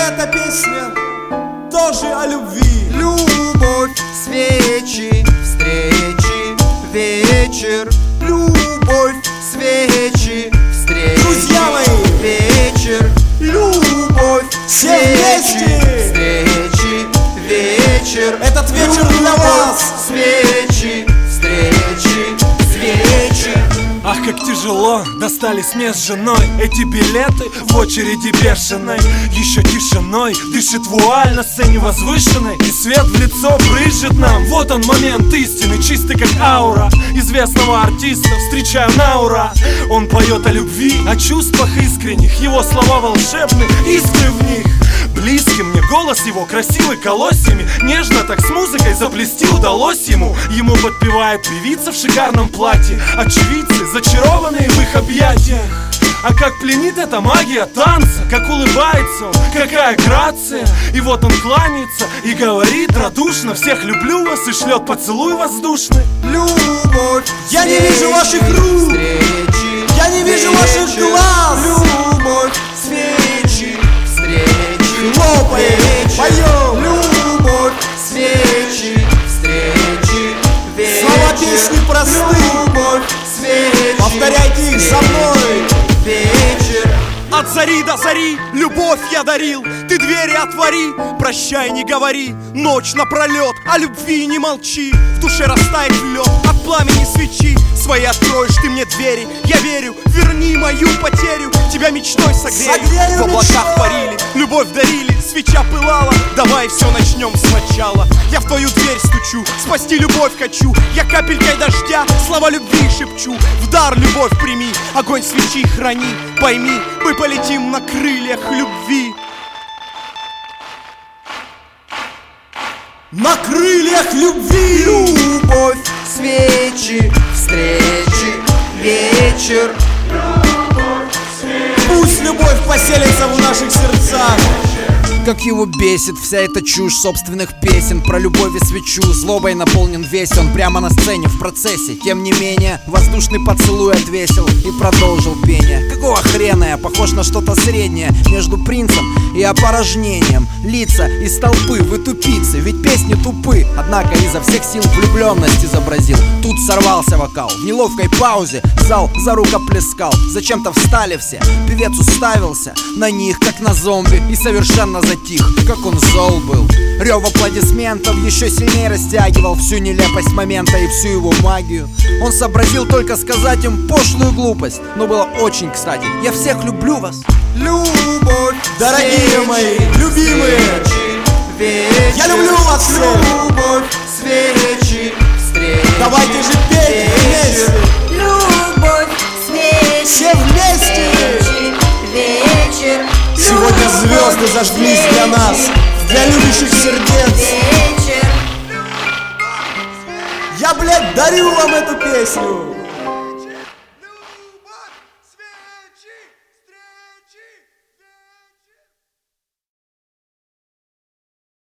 эта песня тоже о любви. Любовь, свечи, встречи, вечер. Любовь, свечи, встречи, Друзья мои, вечер. Любовь, все свечи, вместе. встречи, вечер. Этот вечер для вас. Свечи, встречи, свечи. Ах, как тяжело достались мне с женой эти билеты в очереди бешеной. Еще тишиной дышит вуаль на сцене возвышенной, и свет в лицо брызжет нам. Вот он момент истины, чистый как аура известного артиста. Встречаю на ура. Он поет о любви, о чувствах искренних. Его слова волшебны, искры в них. Близкий мне голос его, красивый колосьями. Нежно так с музыкой заплести удалось ему. Ему подпевает певица в шикарном платье. Очевидцы, зачарованные в их объятиях. А как пленит эта магия танца, как улыбается он, какая грация. И вот он кланяется и говорит радушно: всех люблю вас, и шлет поцелуй воздушный. Любовь, Я не вижу ваших рук, встречи, я не вижу ваших глаз. любовь, свечи, встречи, Хлопаем, вечер. поем. Любовь, свечи, встречи, вечер. Слова песни просты, Любовь, свечи, повторяйте их за мной. вечер. От зари до зари любовь я дарил. Ты двери отвори, прощай, не говори. Ночь напролет, о любви не молчи. В душе растает лед от пламени свечи. Свои откроешь ты мне двери, я верю. Верни мою потерю, тебя мечтой согрею. Согрею В облаках мечтой. парили, любовь дарили, свеча пылала. Давай все начнем сначала. Я в твою дверь стучу, спасти любовь хочу. Я капелькой дождя слова любви шепчу. В дар любовь прими, огонь свечи храни. Пойми, мы полетим на крыльях любви. На крыльях любви. Любовь, свечи, встречи, вечер. Пусть любовь поселится в наших сердцах. Как его бесит вся эта чушь собственных песен про любовь и свечу. Злобой наполнен весь он прямо на сцене в процессе. Тем не менее, воздушный поцелуй отвесил и продолжил пение. Какого хрена я похож на что-то среднее между принцем и опорожнением? Лица из толпы, вы тупицы, ведь песни тупы. Однако изо всех сил влюбленность изобразил. Тут сорвался вокал, в неловкой паузе зал за рукоплескал. Зачем-то встали все, певец уставился на них, как на зомби, и совершенно затих, как он зол был. Рев аплодисментов еще сильнее растягивал всю нелепость момента и всю его магию. Он сообразил только сказать им пошлую глупость, но было очень кстати: я всех люблю вас. Любовь, Дорогие свечи, мои, любимые, свечи, вечер. я люблю вас всех. Любовь, свечи, встречи, Давайте же петь вместе. Любовь, свечи, Все вместе. встречи, вечер. Сегодня звезды зажглись для нас, для любящих сердец. Вечер. Я, блядь, дарю вам эту песню.